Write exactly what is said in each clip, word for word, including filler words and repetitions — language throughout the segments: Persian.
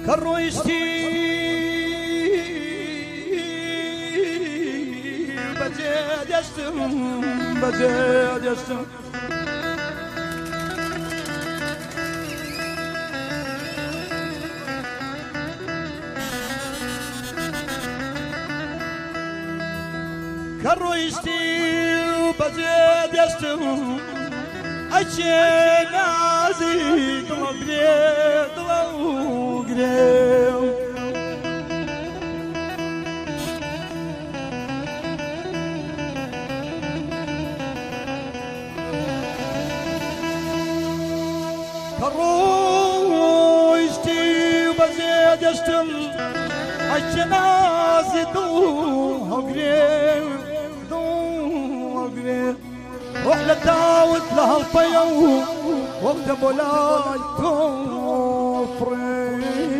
كرويشتي بجد يشتم بجد يشتم كرويشتي بجد يشتم أشي نازي قلبي قلبي كرويشتي وبزيد يشتم أشي نازي قلبي قلبي روح للداود لهالطيو وقت مولاي كفري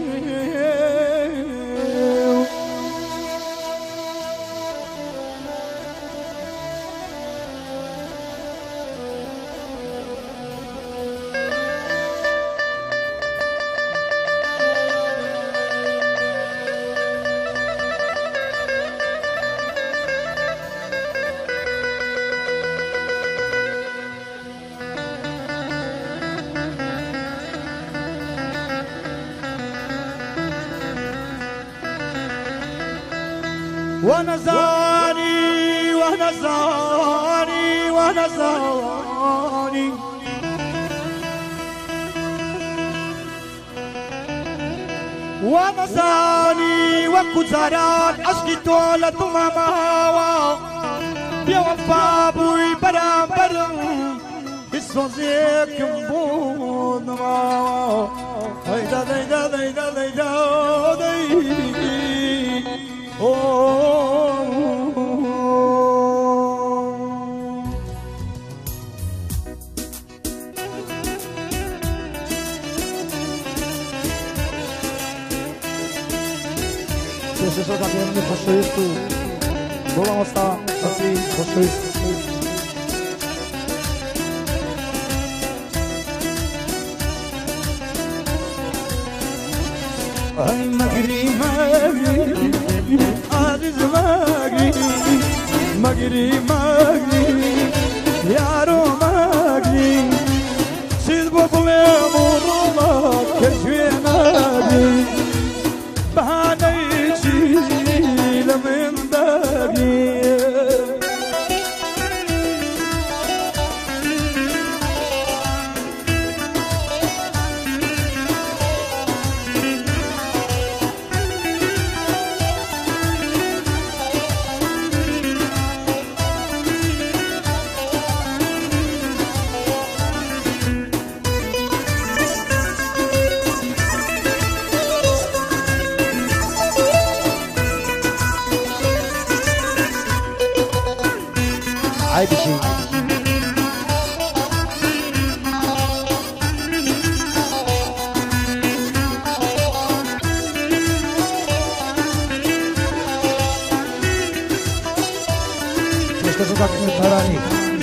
وانا زاني وانا زاني وانا زاني وانا زاني وكو زارات عشقي طولة ماما بيوفى بوي برام برام الصوزيك مبون ما هيدا هيدا هيدا هيدا Você só tá vendo no posto vou lá mostrar assim, posto Ay magri magri Aziz magri Magri magri Yaro magri Siz bu problemu rola keşfe magri Bahane içiyle min dagi عيب شيء مش كذا تكمل تراني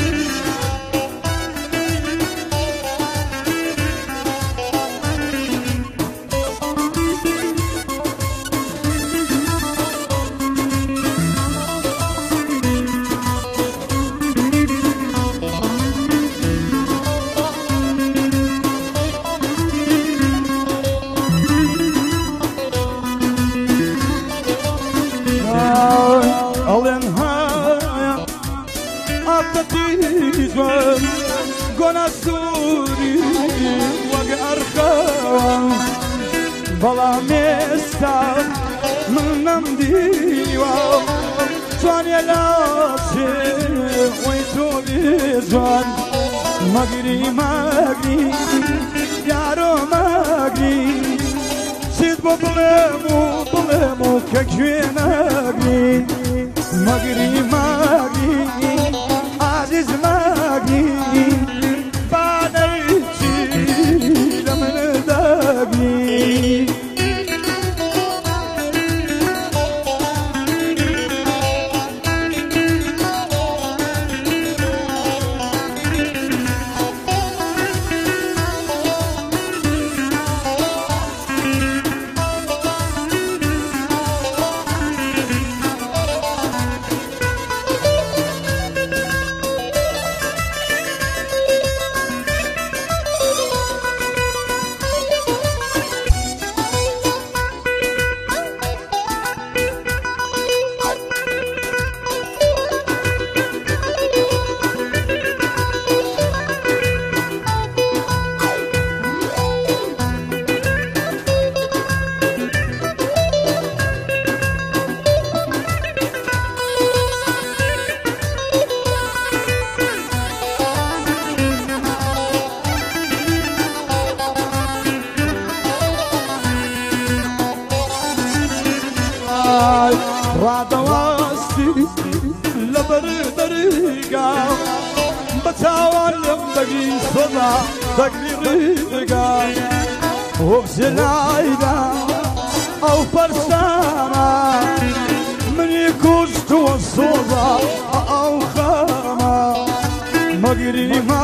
تيزوان قنا سوري وقارخان بلا مستان من نمدي واو جوان يلاسي ويتو بيزوان مغري مغري يارو مغري سيد ببلمو بلمو كجوين مغري مغري مغري عزيز ماقي بعد الجيل من دابي ريقا بتعلم بقي صدى بقي ريقا وبزلايدا أو فرسانة من يكوز توصوضة أو خامة مقري ما